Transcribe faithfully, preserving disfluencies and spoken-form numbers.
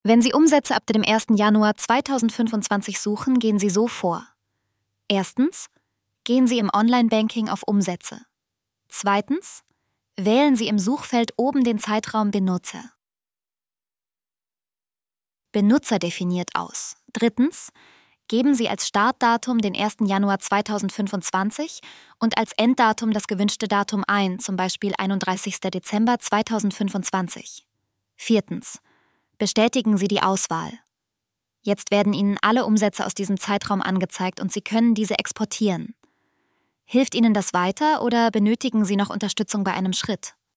Wenn Sie Umsätze ab dem ersten Januar zweitausendfünfundzwanzig suchen, gehen Sie so vor. Erstens, gehen Sie im Online-Banking auf Umsätze. Zweitens, wählen Sie im Suchfeld oben den Zeitraum Benutzer. Benutzer definiert aus. Drittens, geben Sie als Startdatum den ersten Januar zweitausendfünfundzwanzig und als Enddatum das gewünschte Datum ein, zum Beispiel einunddreißigster Dezember zweitausendfünfundzwanzig. Viertens, bestätigen Sie die Auswahl. Jetzt werden Ihnen alle Umsätze aus diesem Zeitraum angezeigt und Sie können diese exportieren. Hilft Ihnen das weiter oder benötigen Sie noch Unterstützung bei einem Schritt?